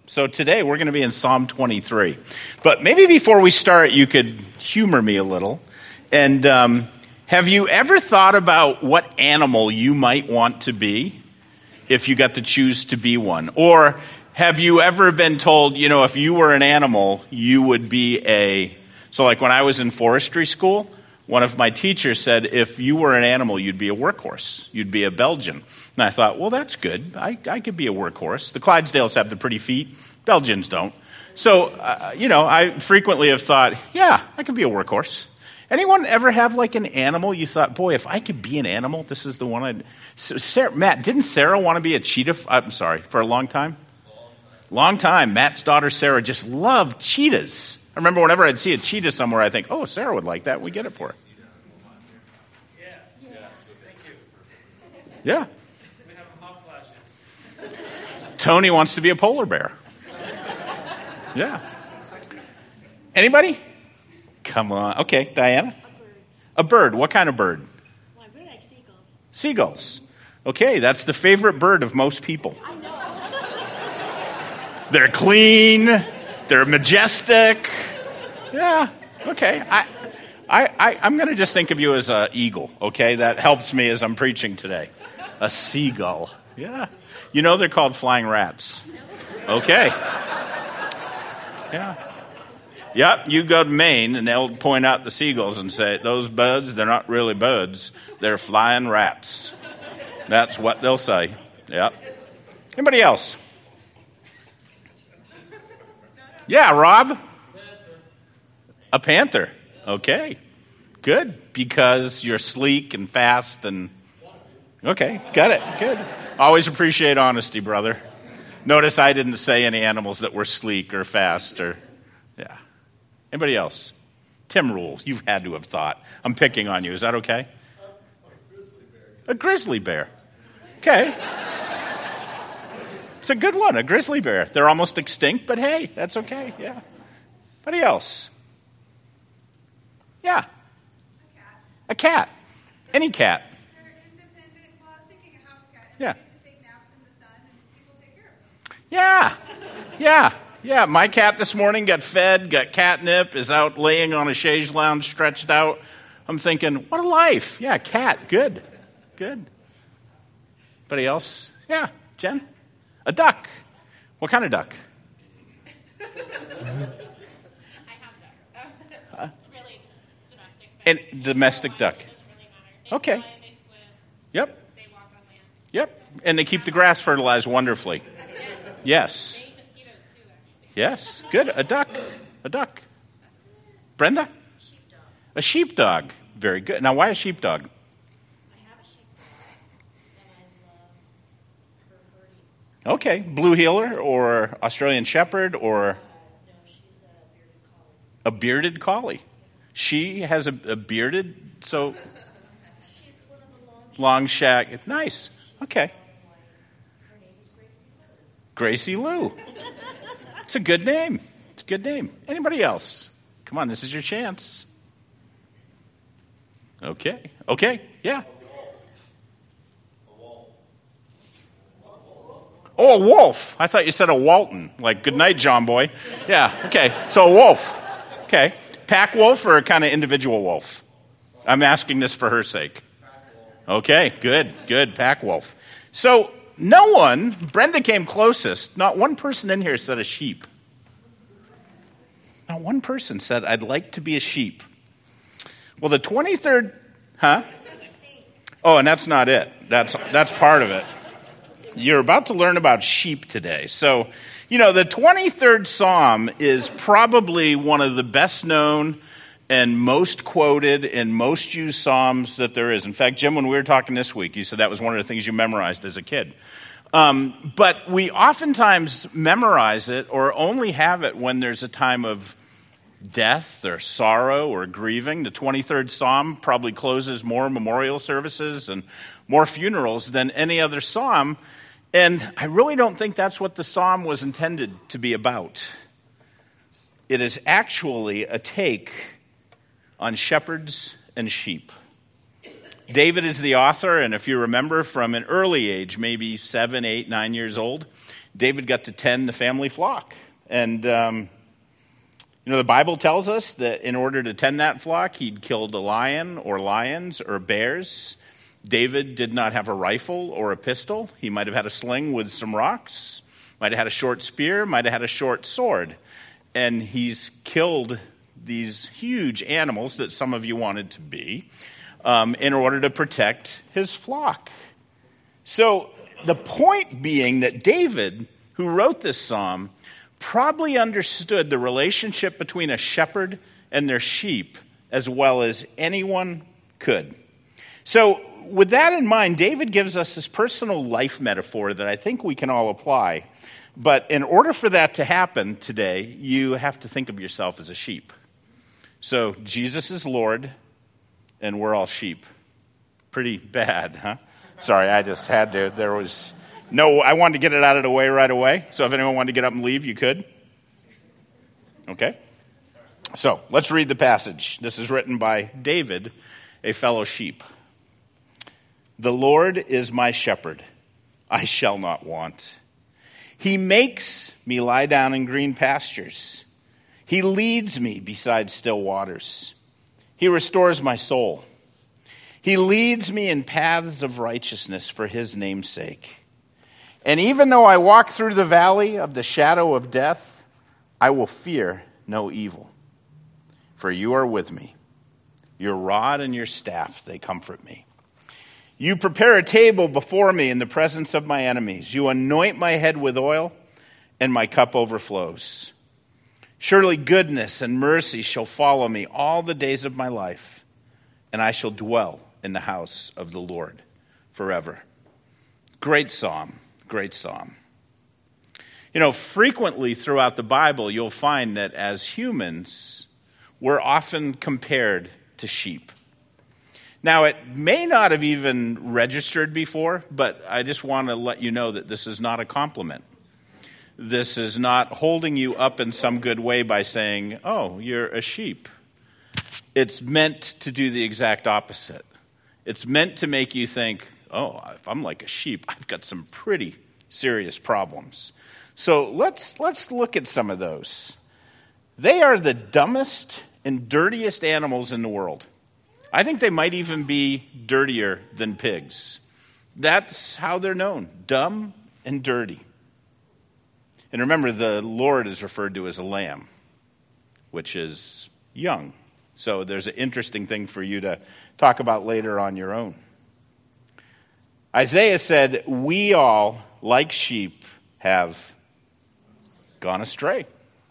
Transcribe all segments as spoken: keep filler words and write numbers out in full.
So today we're going to be in Psalm twenty-three. But maybe before we start, you could humor me a little. And um, have you ever thought about what animal you might want to be if you got to choose to be one? Or have you ever been told, you know, if you were an animal, you would be a... So like when I was in forestry school, one of my teachers said, if you were an animal, you'd be a workhorse. You'd be a Belgian. And I thought, well, that's good. I, I could be a workhorse. The Clydesdales have the pretty feet. Belgians don't. So, uh, you know, I frequently have thought, yeah, I could be a workhorse. Anyone ever have like an animal you thought, boy, if I could be an animal, this is the one I'd... So Sarah, Matt, didn't Sarah want to be a cheetah? I'm sorry, for a long time? Long time. Matt's daughter, Sarah, just loved cheetahs. I remember whenever I'd see a cheetah somewhere, I think, oh, Sarah would like that. We get it for her. Yeah. Tony wants to be a polar bear. Yeah. Anybody? Come on. Okay, Diana? A bird. A bird. What kind of bird? Well, I really like seagulls. Seagulls. Okay, that's the favorite bird of most people. I know. They're clean. They're majestic. Yeah. Okay. I, I, I, I'm going to just think of you as an eagle, okay? That helps me as I'm preaching today. A seagull. Yeah. You know they're called flying rats. Okay. Yeah. Yep, you go to Maine, and they'll point out the seagulls and say, those birds, they're not really birds. They're flying rats. That's what they'll say. Yep. Anybody else? Yeah, Rob? A panther. Okay. Good, because you're sleek and fast and... Okay, got it. Good. Always appreciate honesty, brother. Notice I didn't say any animals that were sleek or fast or... Yeah. Anybody else? Tim Rule, you've had to have thought. I'm picking on you. Is that okay? A grizzly bear. Okay. It's a good one, a grizzly bear. They're almost extinct, but hey, that's okay. Yeah. Anybody else? Yeah. A cat. A cat. Any cat. They're independent. Well, I was thinking a house cat. And Yeah. they get to take naps in the sun, and people take care of them. Yeah. Yeah. Yeah. My cat this morning got fed, got catnip, is out laying on a chaise lounge stretched out. I'm thinking, what a life. Yeah, cat. Good. Good. Anybody else? Yeah. Jen? A duck. What kind of duck? I have ducks. Huh? Really just domestic. And domestic duck. It doesn't really matter. They Okay. fly, they swim, Yep. they walk on land. Yep. And they keep the grass fertilized wonderfully. Yes. They eat mosquitoes too, actually. Yes. Good. A duck. A duck. Brenda? Sheepdog. A sheepdog. Very good. Now, why a sheepdog? I have a sheepdog, and I love her herding. Okay. Blue heeler or Australian shepherd or Uh, no, she's a bearded collie. a bearded collie. She has a, a bearded, so She's one of the long. long shag. Nice. Okay. Her name is Gracie Lou. Gracie Lou. It's a good name. It's a good name. Anybody else? Come on, this is your chance. Okay. Okay. Yeah. Oh, a wolf. I thought you said a Walton. Like, good night, John boy. Yeah. Okay. So a wolf. Okay. Pack wolf or a kind of individual wolf? I'm asking this for her sake. Okay. Good. Good. Pack wolf. So no one, Brenda came closest. Not one person in here said a sheep. Not one person said, I'd like to be a sheep. Well, the twenty-third, huh? Oh, and that's not it. That's that's part of it. You're about to learn about sheep today. So, you know, the twenty-third Psalm is probably one of the best known and most quoted and most used Psalms that there is. In fact, Jim, when we were talking this week, you said that was one of the things you memorized as a kid. Um, but we oftentimes memorize it or only have it when there's a time of death or sorrow or grieving. The twenty-third Psalm probably closes more memorial services and more funerals than any other psalm. And I really don't think that's what the psalm was intended to be about. It is actually a take on shepherds and sheep. David is the author, and if you remember from an early age, maybe seven, eight, nine years old, David got to tend the family flock. And, um, you know, the Bible tells us that in order to tend that flock, he'd killed a lion or lions or bears. David did not have a rifle or a pistol. He might have had a sling with some rocks, might have had a short spear, might have had a short sword. And he's killed these huge animals that some of you wanted to be um, in order to protect his flock. So the point being that David, who wrote this psalm, probably understood the relationship between a shepherd and their sheep as well as anyone could. So with that in mind, David gives us this personal life metaphor that I think we can all apply. But in order for that to happen today, you have to think of yourself as a sheep. So Jesus is Lord, and we're all sheep. Pretty bad, huh? Sorry, I just had to. There was no, I wanted to get it out of the way right away. So if anyone wanted to get up and leave, you could. Okay? So let's read the passage. This is written by David, a fellow sheep. The Lord is my shepherd. I shall not want. He makes me lie down in green pastures. He leads me beside still waters. He restores my soul. He leads me in paths of righteousness for his name's sake. And even though I walk through the valley of the shadow of death, I will fear no evil. For you are with me. Your rod and your staff, they comfort me. You prepare a table before me in the presence of my enemies. You anoint my head with oil, and my cup overflows. Surely goodness and mercy shall follow me all the days of my life, and I shall dwell in the house of the Lord forever. Great psalm, great psalm. You know, frequently throughout the Bible, you'll find that as humans, we're often compared to sheep. Now, it may not have even registered before, but I just want to let you know that this is not a compliment. This is not holding you up in some good way by saying, oh, you're a sheep. It's meant to do the exact opposite. It's meant to make you think, oh, if I'm like a sheep, I've got some pretty serious problems. So let's let's look at some of those. They are the dumbest and dirtiest animals in the world. I think they might even be dirtier than pigs. That's how they're known, dumb and dirty. And remember, the Lord is referred to as a lamb, which is young. So there's an interesting thing for you to talk about later on your own. Isaiah said, we all, like sheep, have gone astray.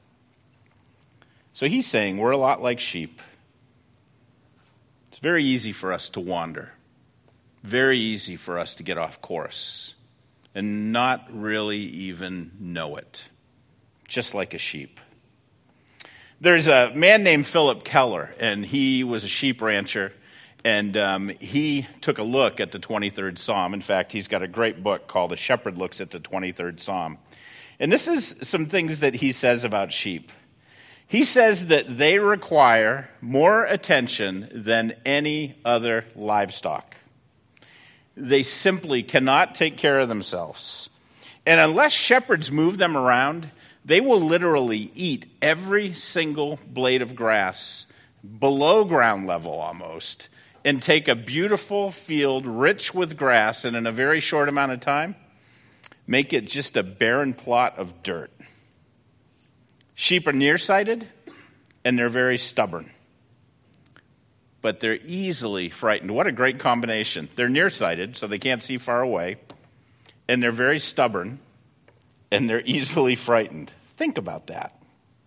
So he's saying we're a lot like sheep. It's very easy for us to wander. Very easy for us to get off course and not really even know it. Just like a sheep. There's a man named Philip Keller, and he was a sheep rancher, and um, he took a look at the twenty-third Psalm. In fact, he's got a great book called A Shepherd Looks at the twenty-third Psalm. And this is some things that he says about sheep. He says that they require more attention than any other livestock. They simply cannot take care of themselves. And unless shepherds move them around, they will literally eat every single blade of grass below ground level almost and take a beautiful field rich with grass and in a very short amount of time, make it just a barren plot of dirt. Sheep are nearsighted, and they're very stubborn. But they're easily frightened. What a great combination. They're nearsighted, so they can't see far away, and they're very stubborn, and they're easily frightened. Think about that.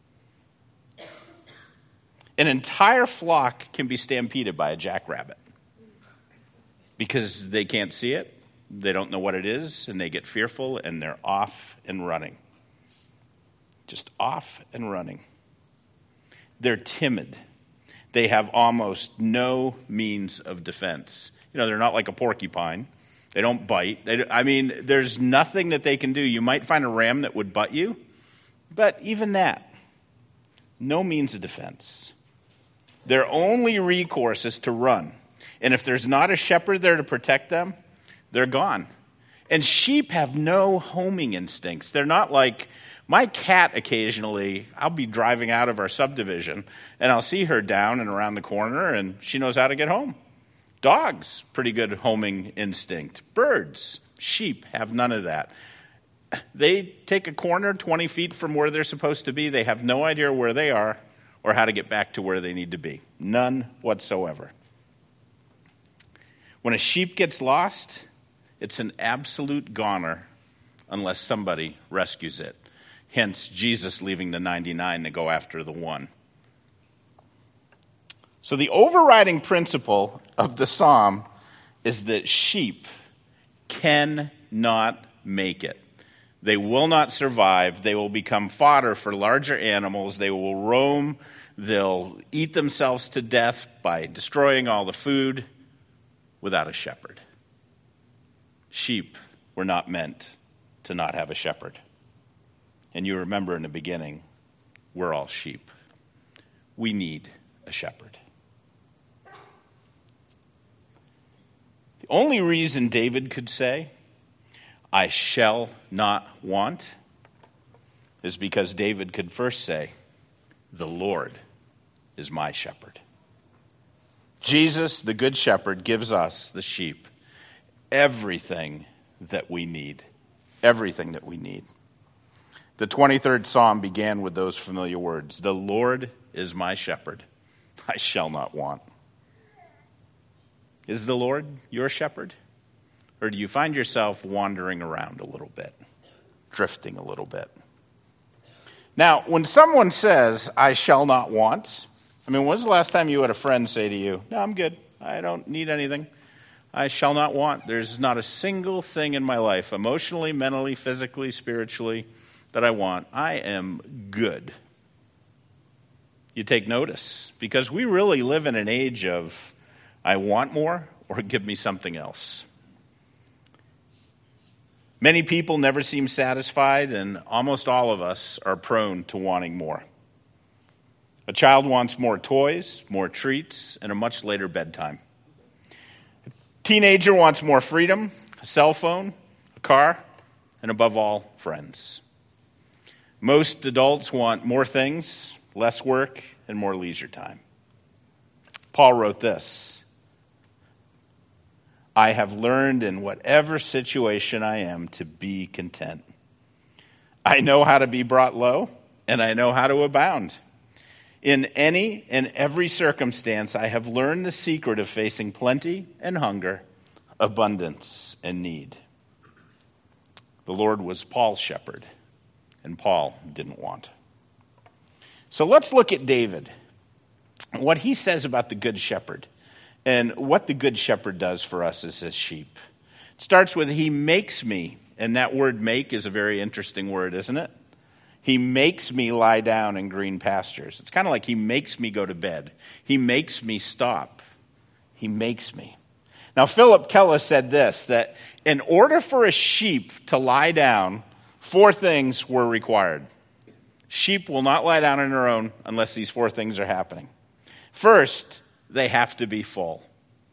An entire flock can be stampeded by a jackrabbit because they can't see it, they don't know what it is, and they get fearful, and they're off and running. Just off and running. They're timid. They have almost no means of defense. You know, they're not like a porcupine. They don't bite. They, I mean, there's nothing that they can do. You might find a ram that would butt you, but even that, no means of defense. Their only recourse is to run. And if there's not a shepherd there to protect them, they're gone. And sheep have no homing instincts. They're not like my cat. Occasionally, I'll be driving out of our subdivision, and I'll see her down and around the corner, and she knows how to get home. Dogs, pretty good homing instinct. Birds, sheep have none of that. They take a corner twenty feet from where they're supposed to be. They have no idea where they are or how to get back to where they need to be. None whatsoever. When a sheep gets lost, it's an absolute goner unless somebody rescues it. Hence, Jesus leaving the ninety-nine to go after the one. So the overriding principle of the psalm is that sheep cannot make it. They will not survive. They will become fodder for larger animals. They will roam. They'll eat themselves to death by destroying all the food without a shepherd. Sheep were not meant to not have a shepherd. And you remember in the beginning, we're all sheep. We need a shepherd. The only reason David could say, I shall not want, is because David could first say, the Lord is my shepherd. Jesus, the good shepherd, gives us, the sheep, everything that we need. Everything that we need. The twenty-third Psalm began with those familiar words, the Lord is my shepherd, I shall not want. Is the Lord your shepherd? Or do you find yourself wandering around a little bit, drifting a little bit? Now, when someone says, I shall not want, I mean, when was the last time you had a friend say to you, no, I'm good, I don't need anything, I shall not want. There's not a single thing in my life, emotionally, mentally, physically, spiritually, that I want. I am good. You take notice, because we really live in an age of, I want more, or give me something else. Many people never seem satisfied, and almost all of us are prone to wanting more. A child wants more toys, more treats, and a much later bedtime. A teenager wants more freedom, a cell phone, a car, and above all, friends. Most adults want more things, less work, and more leisure time. Paul wrote this, I have learned in whatever situation I am to be content. I know how to be brought low, and I know how to abound. In any and every circumstance, I have learned the secret of facing plenty and hunger, abundance and need. The Lord was Paul's shepherd, and Paul didn't want. So let's look at David, what he says about the good shepherd. And what the good shepherd does for us as his sheep. It starts with, he makes me, and that word make is a very interesting word, isn't it? He makes me lie down in green pastures. It's kind of like he makes me go to bed. He makes me stop. He makes me. Now, Philip Keller said this, that in order for a sheep to lie down, four things were required. Sheep will not lie down on their own unless these four things are happening. First, they have to be full.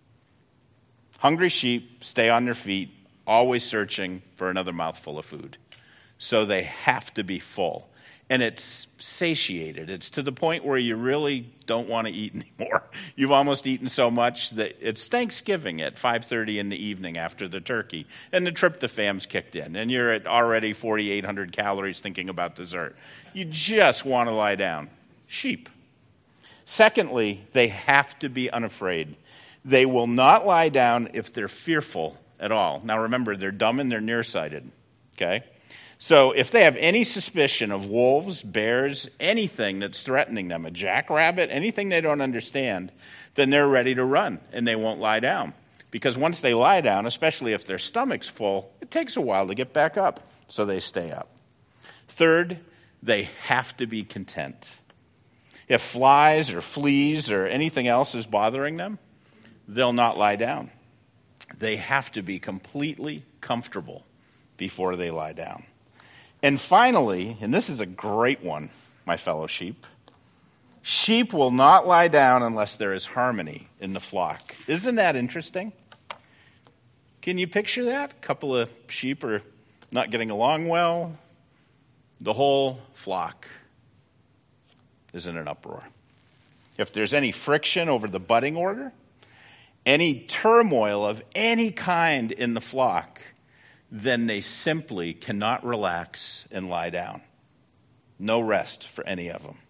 Hungry sheep stay on their feet, always searching for another mouthful of food. So they have to be full. And it's satiated. It's to the point where you really don't want to eat anymore. You've almost eaten so much that it's Thanksgiving at five thirty in the evening after the turkey. And the tryptophan's kicked in. And you're at already forty-eight hundred calories thinking about dessert. You just want to lie down. Sheep. Secondly, they have to be unafraid. They will not lie down if they're fearful at all. Now remember, they're dumb and they're nearsighted, okay? So if they have any suspicion of wolves, bears, anything that's threatening them, a jackrabbit, anything they don't understand, then they're ready to run and they won't lie down. Because once they lie down, especially if their stomach's full, it takes a while to get back up, so they stay up. Third, they have to be content. If flies or fleas or anything else is bothering them, they'll not lie down. They have to be completely comfortable before they lie down. And finally, and this is a great one, my fellow sheep, sheep will not lie down unless there is harmony in the flock. Isn't that interesting? Can you picture that? A couple of sheep are not getting along well. The whole flock is in an uproar. If there's any friction over the budding order, any turmoil of any kind in the flock, then they simply cannot relax and lie down. No rest for any of them.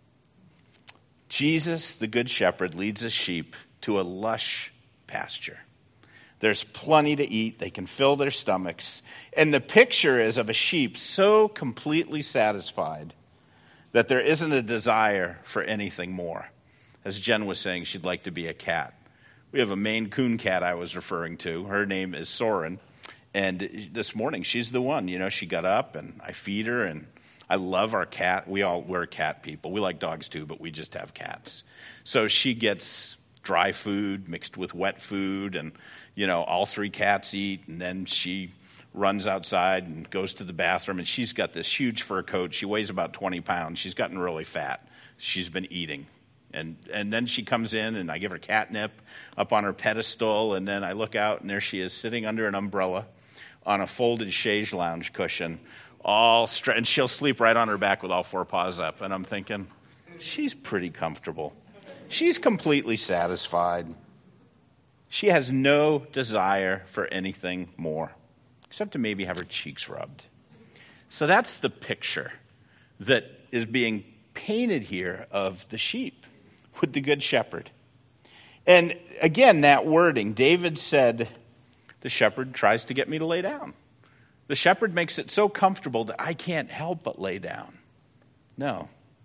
Jesus, the Good Shepherd, leads his sheep to a lush pasture. There's plenty to eat. They can fill their stomachs. And the picture is of a sheep so completely satisfied that there isn't a desire for anything more. As Jen was saying, she'd like to be a cat. We have a Maine Coon cat I was referring to. Her name is Soren. And this morning, she's the one. You know, she got up, and I feed her, and I love our cat. We all, we're cat people. We like dogs too, but we just have cats. So she gets dry food mixed with wet food, and, you know, all three cats eat, and then she runs outside and goes to the bathroom, and she's got this huge fur coat. She weighs about twenty pounds. She's gotten really fat. She's been eating. And and then she comes in, and I give her catnip up on her pedestal, and then I look out, and there she is sitting under an umbrella on a folded chaise lounge cushion, all stre- and she'll sleep right on her back with all four paws up. And I'm thinking, she's pretty comfortable. She's completely satisfied. She has no desire for anything more, except to maybe have her cheeks rubbed. So that's the picture that is being painted here of the sheep with the Good Shepherd. And again, that wording, David said, the shepherd tries to get me to lay down. The shepherd makes it so comfortable that I can't help but lay down. No,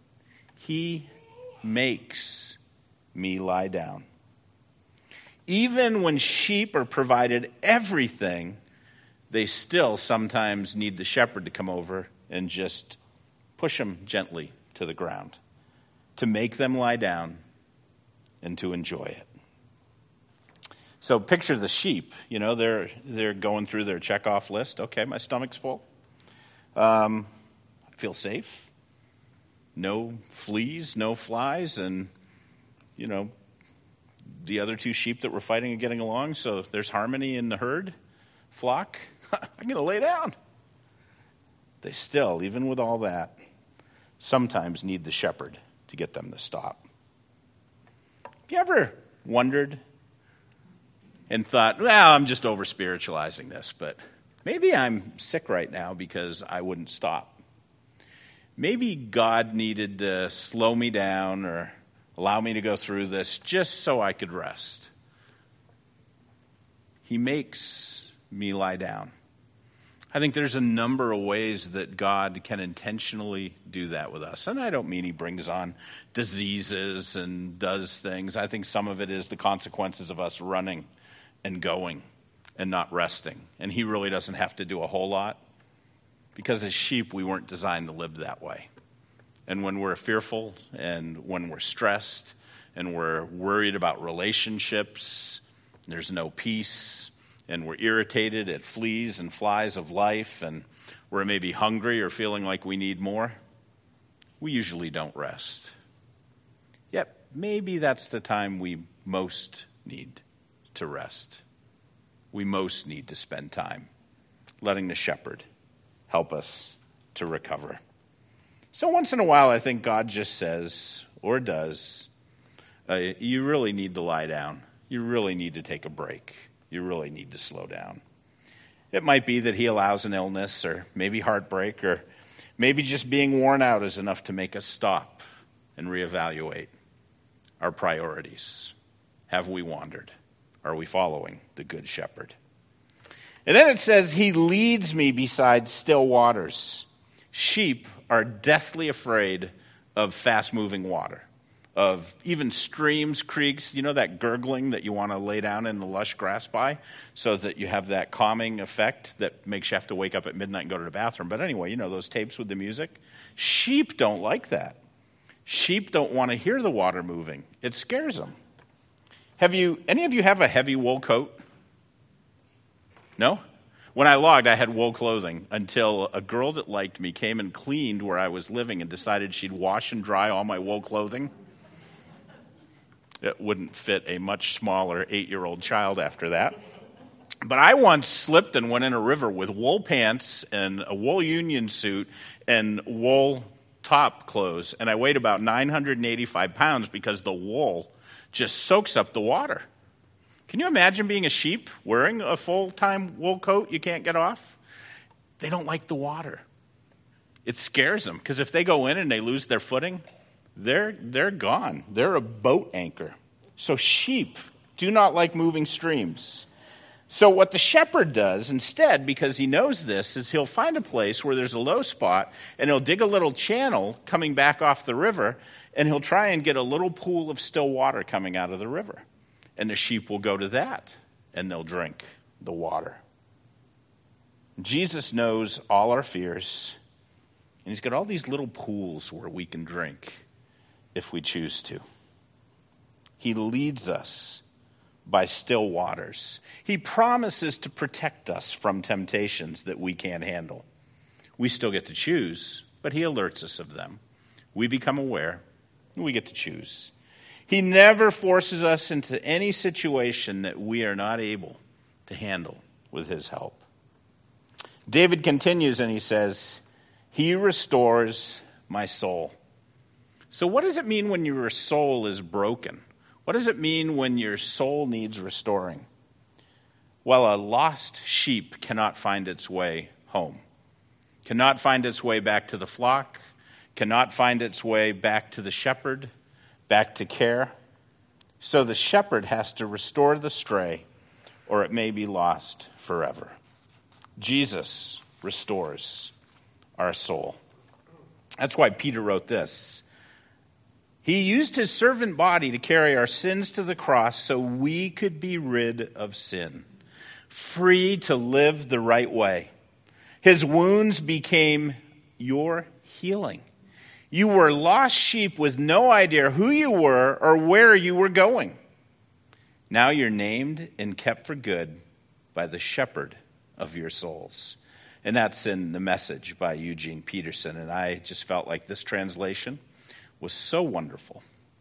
he makes me lie down. Even when sheep are provided everything, they still sometimes need the shepherd to come over and just push them gently to the ground, to make them lie down and to enjoy it. So picture the sheep. You know, they're they're going through their checkoff list. Okay, my stomach's full. Um, I feel safe. No fleas, no flies, and, you know, the other two sheep that were fighting and getting along, so there's harmony in the herd, flock. I'm going to lay down. They still, even with all that, sometimes need the shepherd to get them to stop. Have you ever wondered and thought, well, I'm just over-spiritualizing this, but maybe I'm sick right now because I wouldn't stop. Maybe God needed to slow me down or allow me to go through this just so I could rest. He makes me lie down. I think there's a number of ways that God can intentionally do that with us. And I don't mean he brings on diseases and does things. I think some of it is the consequences of us running and going and not resting. And he really doesn't have to do a whole lot, because as sheep, we weren't designed to live that way. And when we're fearful and when we're stressed and we're worried about relationships, there's no peace, and we're irritated at fleas and flies of life, and we're maybe hungry or feeling like we need more, we usually don't rest. Yet maybe that's the time we most need to rest. We most need to spend time letting the shepherd help us to recover. So once in a while, I think God just says, or does, uh, you really need to lie down. You really need to take a break. You really need to slow down. It might be that he allows an illness, or maybe heartbreak, or maybe just being worn out is enough to make us stop and reevaluate our priorities. Have we wandered? Are we following the Good Shepherd? And then it says, he leads me beside still waters. Sheep are deathly afraid of fast-moving water, of even streams, creeks, you know, that gurgling that you want to lay down in the lush grass by so that you have that calming effect that makes you have to wake up at midnight and go to the bathroom. But anyway, you know, those tapes with the music. Sheep don't like that. Sheep don't want to hear the water moving. It scares them. Have you, any of you have a heavy wool coat? No? When I logged, I had wool clothing until a girl that liked me came and cleaned where I was living and decided she'd wash and dry all my wool clothing. It wouldn't fit a much smaller eight-year-old child after that. But I once slipped and went in a river with wool pants and a wool union suit and wool top clothes, and I weighed about nine hundred eighty-five pounds because the wool just soaks up the water. Can you imagine being a sheep wearing a full-time wool coat you can't get off? They don't like the water. It scares them, because if they go in and they lose their footing, they're, they're gone. They're a boat anchor. So sheep do not like moving streams. So what the shepherd does instead, because he knows this, is he'll find a place where there's a low spot, and he'll dig a little channel coming back off the river, and he'll try and get a little pool of still water coming out of the river. And the sheep will go to that, and they'll drink the water. Jesus knows all our fears, and he's got all these little pools where we can drink if we choose to. He leads us by still waters. He promises to protect us from temptations that we can't handle. We still get to choose, but he alerts us of them. We become aware, and we get to choose. He never forces us into any situation that we are not able to handle with his help. David continues and he says, he restores my soul. So what does it mean when your soul is broken? What does it mean when your soul needs restoring? Well, a lost sheep cannot find its way home, cannot find its way back to the flock, cannot find its way back to the shepherd, back to care. So the shepherd has to restore the stray, or it may be lost forever. Jesus restores our soul. That's why Peter wrote this. He used his servant body to carry our sins to the cross so we could be rid of sin, free to live the right way. His wounds became your healing. You were lost sheep with no idea who you were or where you were going. Now you're named and kept for good by the shepherd of your souls. And that's in The Message by Eugene Peterson. And I just felt like this translation was so wonderful.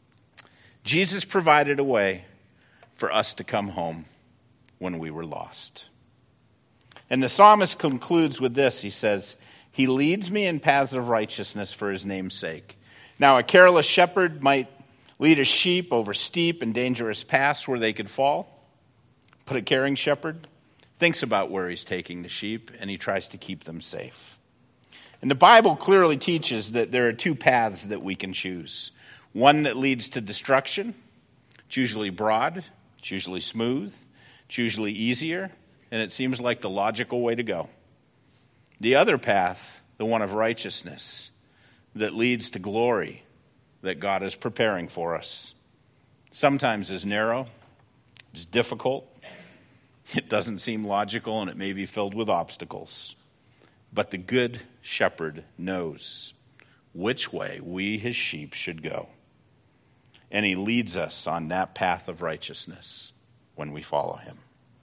Jesus provided a way for us to come home when we were lost. And the psalmist concludes with this. He says, he leads me in paths of righteousness for his name's sake. Now, a careless shepherd might lead a sheep over steep and dangerous paths where they could fall. But a caring shepherd thinks about where he's taking the sheep, and he tries to keep them safe. And the Bible clearly teaches that there are two paths that we can choose. One that leads to destruction. It's usually broad. It's usually smooth. It's usually easier. And it seems like the logical way to go. The other path, the one of righteousness, that leads to glory that God is preparing for us. Sometimes is narrow. It's difficult. It doesn't seem logical, and it may be filled with obstacles. But the good shepherd knows which way we, his sheep, should go. And he leads us on that path of righteousness when we follow him.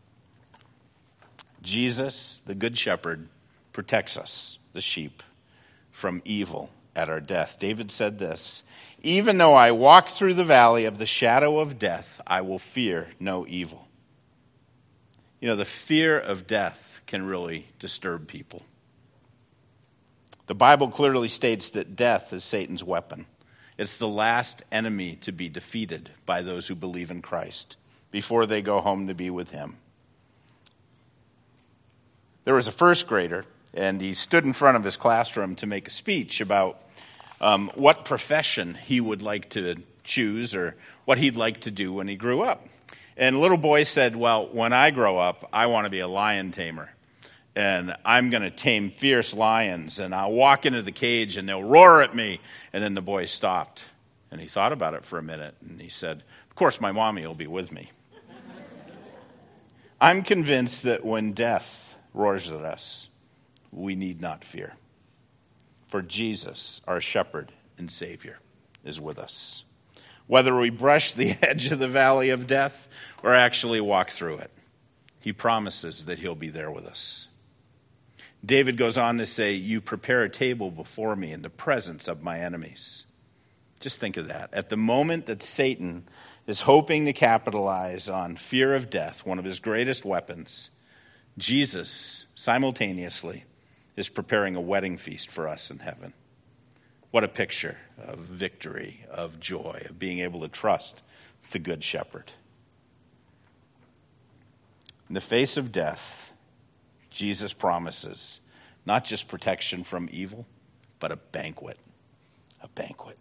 Jesus, the good shepherd, protects us, the sheep, from evil at our death. David said this, even though I walk through the valley of the shadow of death, I will fear no evil. You know, the fear of death can really disturb people. The Bible clearly states that death is Satan's weapon. It's the last enemy to be defeated by those who believe in Christ before they go home to be with him. There was a first grader, and he stood in front of his classroom to make a speech about um, what profession he would like to choose or what he'd like to do when he grew up. And the little boy said, well, when I grow up, I want to be a lion tamer. And I'm going to tame fierce lions, and I'll walk into the cage, and they'll roar at me. And then the boy stopped, and he thought about it for a minute, and he said, of course, my mommy will be with me. I'm convinced that when death roars at us, we need not fear. For Jesus, our shepherd and Savior, is with us. Whether we brush the edge of the valley of death or actually walk through it, he promises that he'll be there with us. David goes on to say, you prepare a table before me in the presence of my enemies. Just think of that. At the moment that Satan is hoping to capitalize on fear of death, one of his greatest weapons, Jesus simultaneously is preparing a wedding feast for us in heaven. What a picture of victory, of joy, of being able to trust the Good Shepherd. In the face of death, Jesus promises not just protection from evil, but a banquet. A banquet.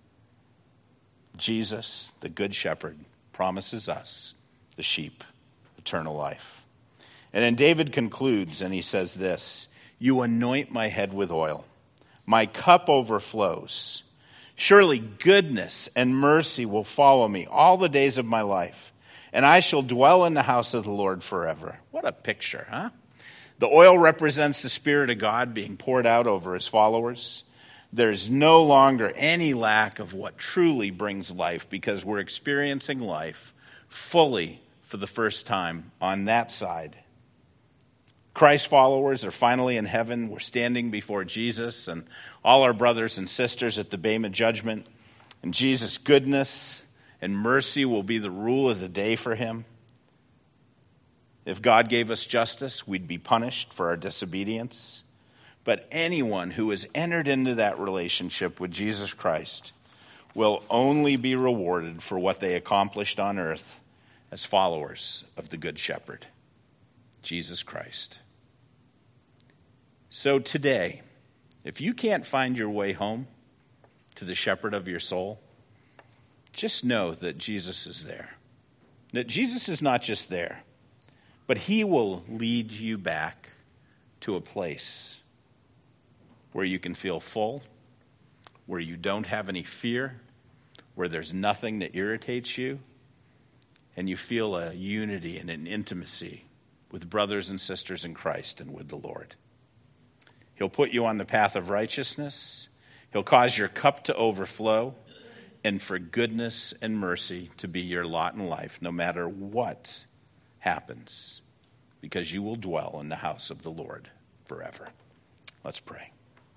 Jesus, the Good Shepherd, promises us, the sheep, eternal life. And then David concludes, and he says this, "You anoint my head with oil. My cup overflows. Surely goodness and mercy will follow me all the days of my life, and I shall dwell in the house of the Lord forever." What a picture, huh? The oil represents the Spirit of God being poured out over his followers. There's no longer any lack of what truly brings life because we're experiencing life fully for the first time on that side. Christ followers are finally in heaven. We're standing before Jesus and all our brothers and sisters at the Bema judgment. And Jesus' goodness and mercy will be the rule of the day for him. If God gave us justice, we'd be punished for our disobedience. But anyone who has entered into that relationship with Jesus Christ will only be rewarded for what they accomplished on earth as followers of the Good Shepherd, Jesus Christ. So today, if you can't find your way home to the shepherd of your soul, just know that Jesus is there. That Jesus is not just there, but he will lead you back to a place where you can feel full, where you don't have any fear, where there's nothing that irritates you, and you feel a unity and an intimacy with brothers and sisters in Christ and with the Lord. He'll put you on the path of righteousness. He'll cause your cup to overflow, and for goodness and mercy to be your lot in life, no matter what happens, because you will dwell in the house of the Lord forever. Let's pray.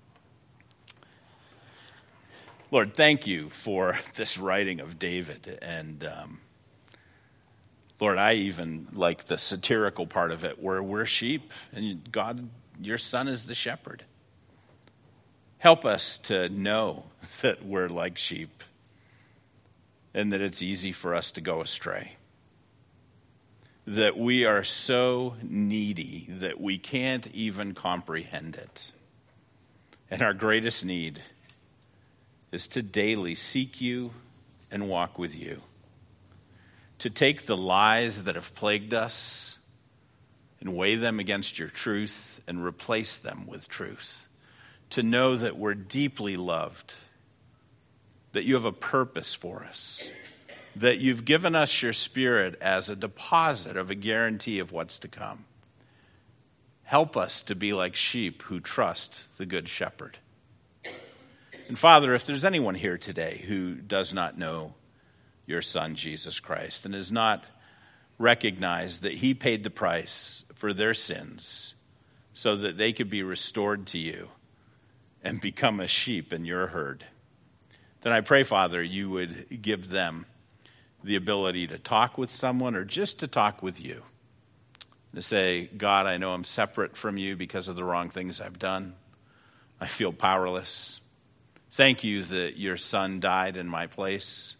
Lord, thank you for this writing of David. And um, Lord, I even like the satirical part of it where we're sheep and God, your son is the shepherd. Help us to know that we're like sheep and that it's easy for us to go astray. That we are so needy that we can't even comprehend it. And our greatest need is to daily seek you and walk with you. To take the lies that have plagued us and weigh them against your truth and replace them with truth. To know that we're deeply loved, that you have a purpose for us, that you've given us your Spirit as a deposit of a guarantee of what's to come. Help us to be like sheep who trust the Good Shepherd. And Father, if there's anyone here today who does not know your Son, Jesus Christ, and has not recognized that he paid the price for their sins so that they could be restored to you and become a sheep in your herd, then I pray, Father, you would give them the ability to talk with someone or just to talk with you. To say, God, I know I'm separate from you because of the wrong things I've done. I feel powerless. Thank you that your Son died in my place.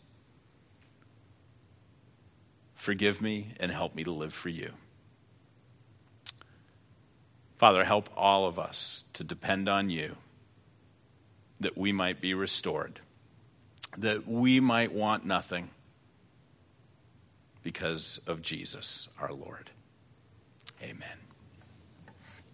Forgive me and help me to live for you. Father, help all of us to depend on you, that we might be restored, that we might want nothing because of Jesus, our Lord. Amen.